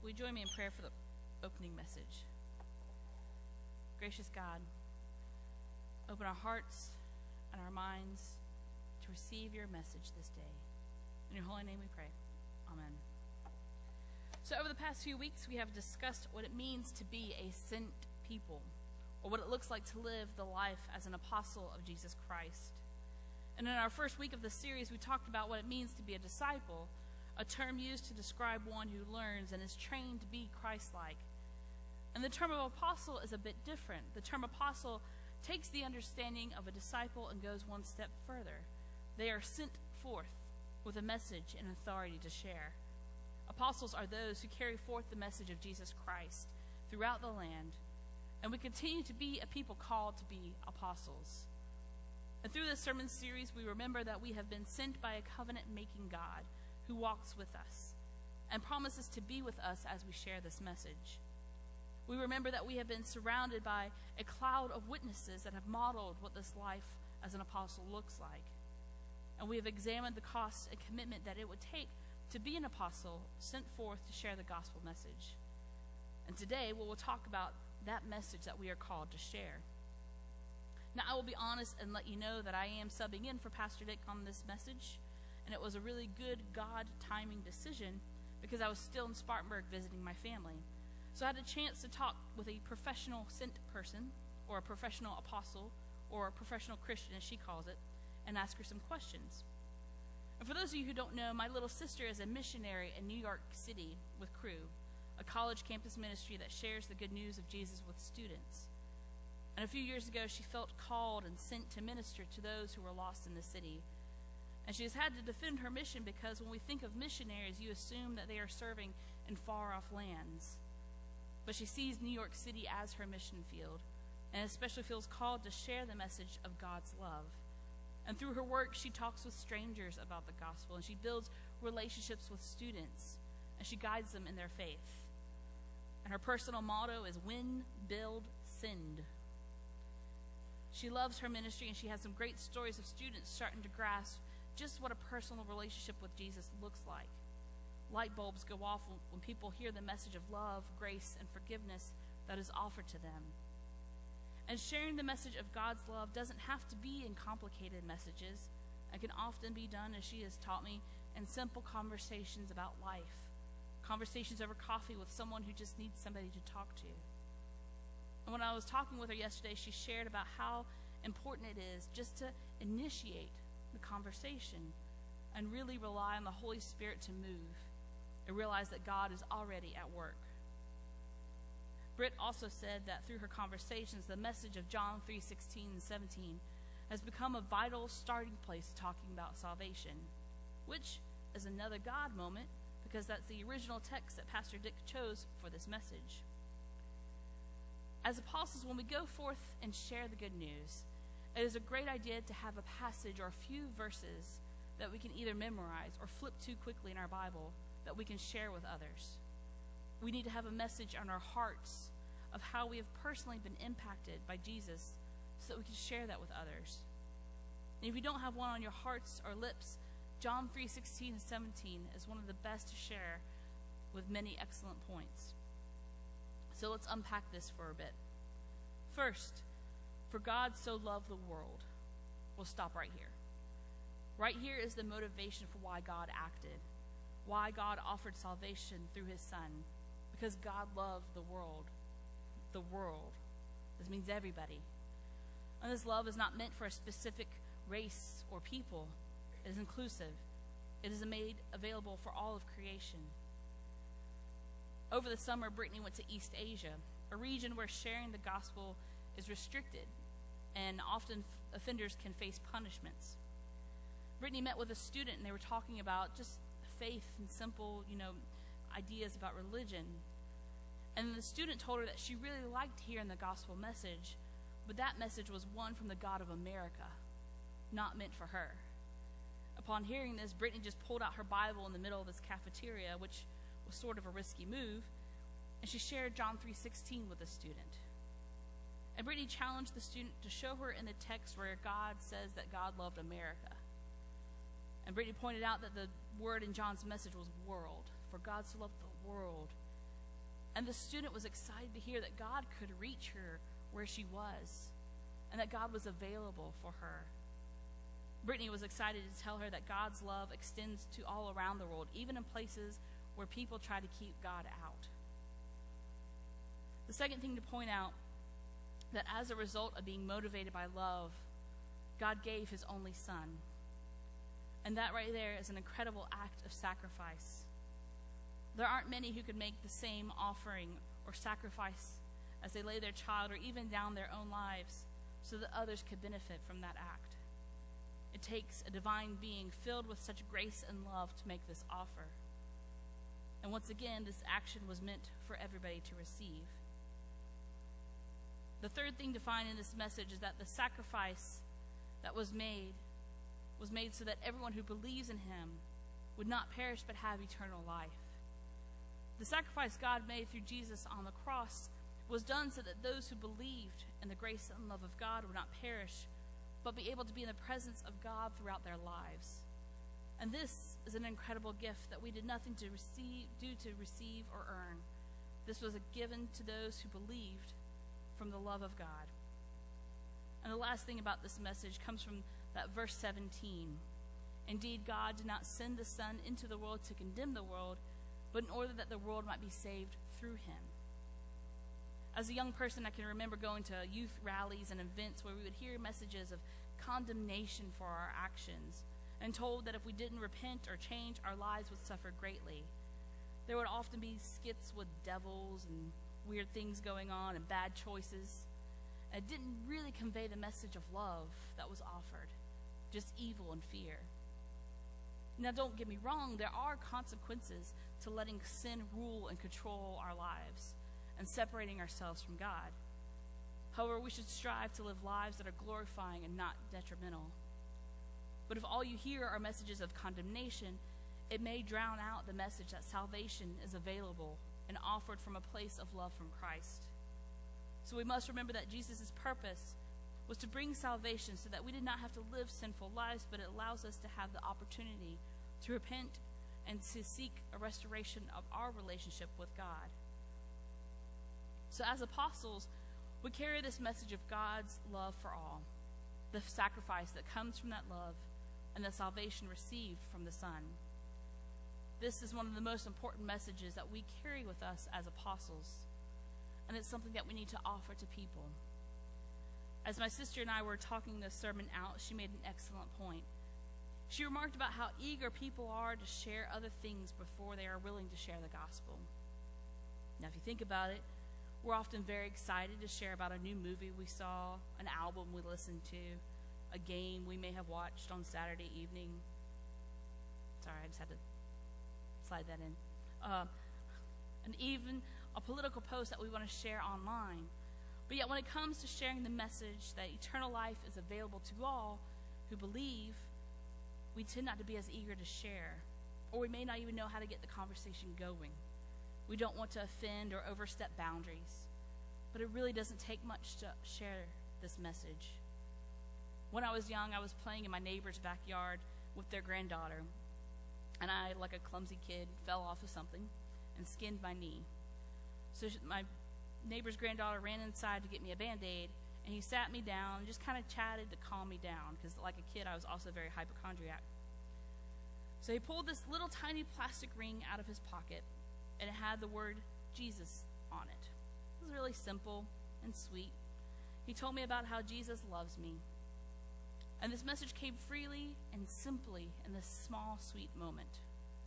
will you join me in prayer for the opening message? Gracious God, open our hearts and our minds to receive your message this day. In your holy name we pray. Amen. So over the past few weeks, we have discussed what it means to be a sent people, or what it looks like to live the life as an apostle of Jesus Christ. And in our first week of the series, we talked about what it means to be a disciple, a term used to describe one who learns and is trained to be Christ-like. And the term of apostle is a bit different. The term apostle takes the understanding of a disciple and goes one step further. They are sent forth with a message and authority to share. Apostles are those who carry forth the message of Jesus Christ throughout the land, and we continue to be a people called to be apostles. And through this sermon series, we remember that we have been sent by a covenant-making God who walks with us and promises to be with us as we share this message. We remember that we have been surrounded by a cloud of witnesses that have modeled what this life as an apostle looks like. And we have examined the cost and commitment that it would take to be an apostle sent forth to share the gospel message. And today we will talk about that message that we are called to share. Now, I will be honest and let you know that I am subbing in for Pastor Dick on this message, and it was a really good God timing decision because I was still in Spartanburg visiting my family. So I had a chance to talk with a professional sent person, or a professional apostle, or a professional Christian as she calls it, and ask her some questions. And for those of you who don't know, my little sister is a missionary in New York City with Cru, a college campus ministry that shares the good news of Jesus with students. And a few years ago, she felt called and sent to minister to those who were lost in the city. And she has had to defend her mission because when we think of missionaries, you assume that they are serving in far-off lands. But she sees New York City as her mission field, and especially feels called to share the message of God's love. And through her work, she talks with strangers about the gospel, and she builds relationships with students, and she guides them in their faith. And her personal motto is win, build, send. She loves her ministry, and she has some great stories of students starting to grasp just what a personal relationship with Jesus looks like. Light bulbs go off when people hear the message of love, grace, and forgiveness that is offered to them. And sharing the message of God's love doesn't have to be in complicated messages. It can often be done, as she has taught me, in simple conversations about life. Conversations over coffee with someone who just needs somebody to talk to. And when I was talking with her yesterday, she shared about how important it is just to initiate the conversation and really rely on the Holy Spirit to move and realize that God is already at work. Britt also said that through her conversations, the message of John 3:16 and 17 has become a vital starting place talking about salvation, which is another God moment because that's the original text that Pastor Dick chose for this message. As apostles, when we go forth and share the good news, it is a great idea to have a passage or a few verses that we can either memorize or flip to quickly in our Bible that we can share with others. We need to have a message on our hearts of how we have personally been impacted by Jesus so that we can share that with others. And if you don't have one on your hearts or lips, John 3:16 and 17 is one of the best to share with many excellent points. So let's unpack this for a bit. First, for God so loved the world. We'll stop right here. Right here is the motivation for why God acted, why God offered salvation through his Son, because God loved the world. The world. This means everybody. And this love is not meant for a specific race or people. It is inclusive. It is made available for all of creation. Over the summer, Brittany went to East Asia, a region where sharing the gospel is restricted, and often offenders can face punishments. Brittany met with a student, and they were talking about just faith and simple, ideas about religion. And the student told her that she really liked hearing the gospel message, but that message was one from the God of America, not meant for her. Upon hearing this, Brittany just pulled out her Bible in the middle of this cafeteria, which was sort of a risky move, and she shared John 3:16 with the student. And Brittany challenged the student to show her in the text where God says that God loved America. And Brittany pointed out that the word in John's message was world, for God so loved the world And the student was excited to hear that God could reach her where she was and that God was available for her. Brittany was excited to tell her that God's love extends to all around the world, even in places where people try to keep God out. The second thing to point out, that as a result of being motivated by love, God gave his only son. And that right there is an incredible act of sacrifice. There aren't many who could make the same offering or sacrifice as they lay their child or even down their own lives so that others could benefit from that act. It takes a divine being filled with such grace and love to make this offer. And once again, this action was meant for everybody to receive. The third thing to find in this message is that the sacrifice that was made so that everyone who believes in him would not perish but have eternal life. The sacrifice God made through Jesus on the cross was done so that those who believed in the grace and love of God would not perish, but be able to be in the presence of God throughout their lives. And this is an incredible gift that we did nothing to receive or earn. This was given to those who believed from the love of God. And the last thing about this message comes from that verse 17. Indeed, God did not send the Son into the world to condemn the world, but in order that the world might be saved through him. As a young person, I can remember going to youth rallies and events where we would hear messages of condemnation for our actions and told that if we didn't repent or change, our lives would suffer greatly. There would often be skits with devils and weird things going on and bad choices. And it didn't really convey the message of love that was offered, just evil and fear. Now, don't get me wrong, there are consequences to letting sin rule and control our lives and separating ourselves from God. However, we should strive to live lives that are glorifying and not detrimental. But if all you hear are messages of condemnation, it may drown out the message that salvation is available and offered from a place of love from Christ. So we must remember that Jesus' purpose was to bring salvation so that we did not have to live sinful lives, but it allows us to have the opportunity to repent and to seek a restoration of our relationship with God. So as apostles, we carry this message of God's love for all, the sacrifice that comes from that love, and the salvation received from the Son. This is one of the most important messages that we carry with us as apostles, and it's something that we need to offer to people. As my sister and I were talking this sermon out, she made an excellent point. She remarked about how eager people are to share other things before they are willing to share the gospel. Now, if you think about it, we're often very excited to share about a new movie we saw, an album we listened to, a game we may have watched on Saturday evening. Sorry, I just had to slide that in. And even a political post that we want to share online. But yet when it comes to sharing the message that eternal life is available to all who believe, we tend not to be as eager to share, or we may not even know how to get the conversation going. We don't want to offend or overstep boundaries, but it really doesn't take much to share this message. When I was young, I was playing in my neighbor's backyard with their granddaughter, and I, like a clumsy kid, fell off of something and skinned my knee. So my neighbor's granddaughter ran inside to get me a Band-Aid, and he sat me down and just kind of chatted to calm me down, because like a kid, I was also very hypochondriac. So he pulled this little tiny plastic ring out of his pocket, and it had the word Jesus on it. It was really simple and sweet. He told me about how Jesus loves me. And this message came freely and simply in this small, sweet moment.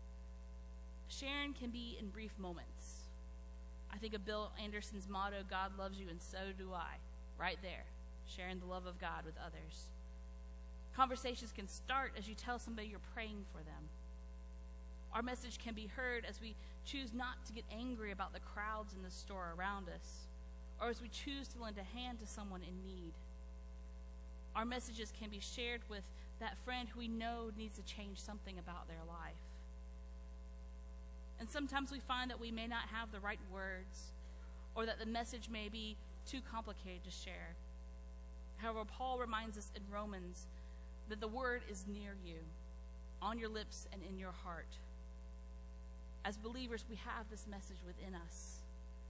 Sharing can be in brief moments. I think of Bill Anderson's motto, God loves you and so do I. Right there, sharing the love of God with others. Conversations can start as you tell somebody you're praying for them. Our message can be heard as we choose not to get angry about the crowds in the store around us, or as we choose to lend a hand to someone in need. Our messages can be shared with that friend who we know needs to change something about their life. And sometimes we find that we may not have the right words, or that the message may be too complicated to share. However, Paul reminds us in Romans that the word is near you, on your lips and in your heart. As believers, we have this message within us.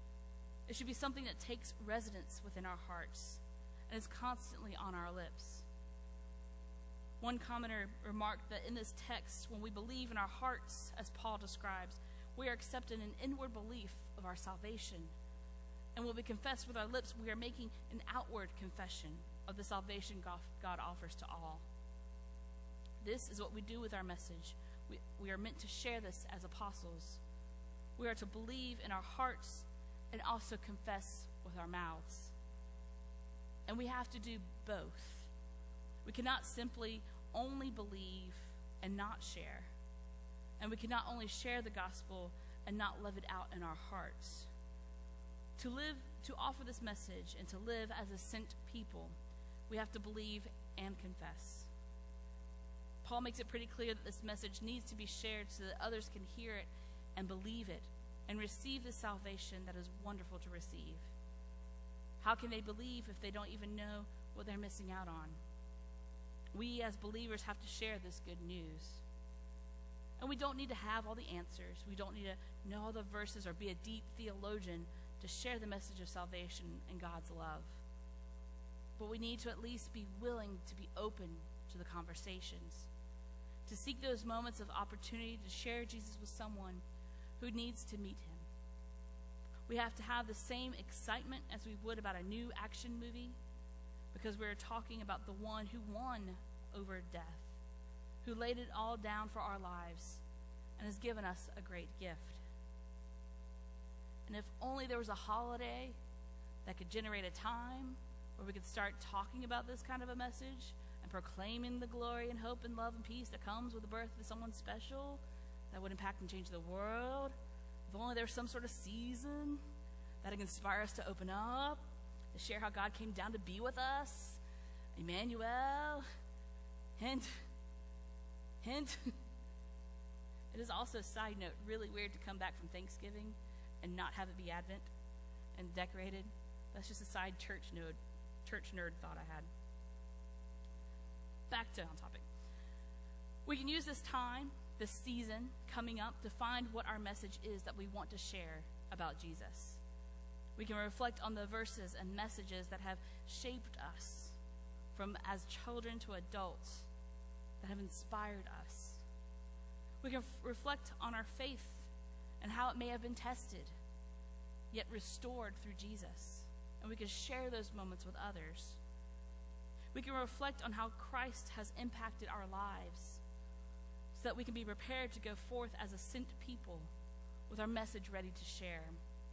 It should be something that takes residence within our hearts and is constantly on our lips. One commenter remarked that in this text, when we believe in our hearts, as Paul describes, we are accepting an inward belief of our salvation. And when we confess with our lips, we are making an outward confession of the salvation God offers to all. This is what we do with our message. We are meant to share this as apostles. We are to believe in our hearts and also confess with our mouths. And we have to do both. We cannot simply only believe and not share. And we cannot only share the gospel and not live it out in our hearts. To offer this message and to live as a sent people, we have to believe and confess. Paul makes it pretty clear that this message needs to be shared so that others can hear it and believe it and receive the salvation that is wonderful to receive. How can they believe if they don't even know what they're missing out on? We as believers have to share this good news. And we don't need to have all the answers. We don't need to know all the verses or be a deep theologian to share the message of salvation and God's love. But we need to at least be willing to be open to the conversations, to seek those moments of opportunity to share Jesus with someone who needs to meet him. We have to have the same excitement as we would about a new action movie, because we're talking about the one who won over death, who laid it all down for our lives and has given us a great gift. And if only there was a holiday that could generate a time where we could start talking about this kind of a message and proclaiming the glory and hope and love and peace that comes with the birth of someone special that would impact and change the world. If only there was some sort of season that would inspire us to open up, to share how God came down to be with us. Emmanuel. Hint. Hint. It is also, a side note, really weird to come back from Thanksgiving and not have it be Advent and decorated. That's just a side church nerd thought I had. Back to on topic. We can use this time, this season coming up, to find what our message is that we want to share about Jesus. We can reflect on the verses and messages that have shaped us from as children to adults, that have inspired us. We can reflect on our faith and how it may have been tested, yet restored through Jesus. And we can share those moments with others. We can reflect on how Christ has impacted our lives so that we can be prepared to go forth as a sent people with our message ready to share.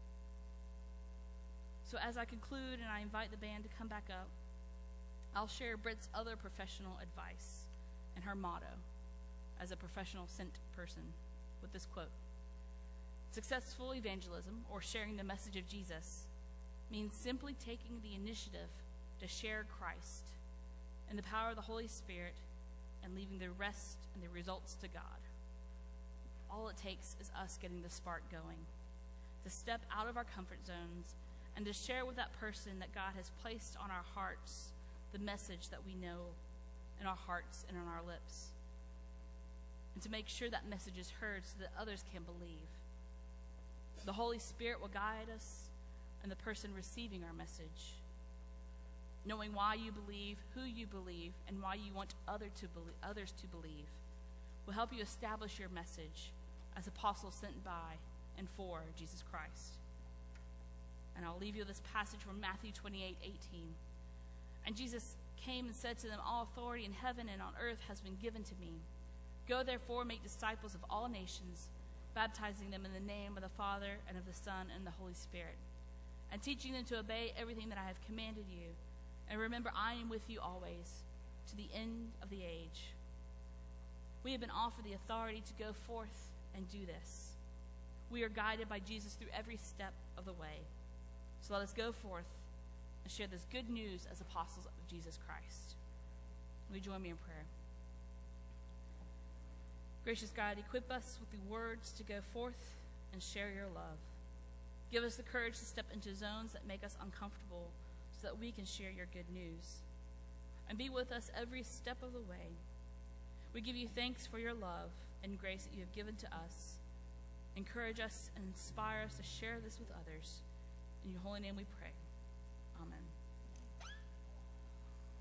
So as I conclude and I invite the band to come back up, I'll share Britt's other professional advice and her motto as a professional sent person with this quote. Successful evangelism, or sharing the message of Jesus, means simply taking the initiative to share Christ and the power of the Holy Spirit and leaving the rest and the results to God. All it takes is us getting the spark going, to step out of our comfort zones and to share with that person that God has placed on our hearts the message that we know in our hearts and on our lips, and to make sure that message is heard so that others can believe. The Holy Spirit will guide us and the person receiving our message. Knowing why you believe, who you believe, and why you want others to believe will help you establish your message as apostles sent by and for Jesus Christ. And I'll leave you with this passage from Matthew 28:18. And Jesus came and said to them, all authority in heaven and on earth has been given to me. Go therefore, make disciples of all nations, baptizing them in the name of the Father and of the Son and the Holy Spirit, and teaching them to obey everything that I have commanded you. And remember, I am with you always, to the end of the age. We have been offered the authority to go forth and do this. We are guided by Jesus through every step of the way. So let us go forth and share this good news as apostles of Jesus Christ. Will you join me in prayer? Gracious God, equip us with the words to go forth and share your love. Give us the courage to step into zones that make us uncomfortable so that we can share your good news. And be with us every step of the way. We give you thanks for your love and grace that you have given to us. Encourage us and inspire us to share this with others. In your holy name we pray. Amen.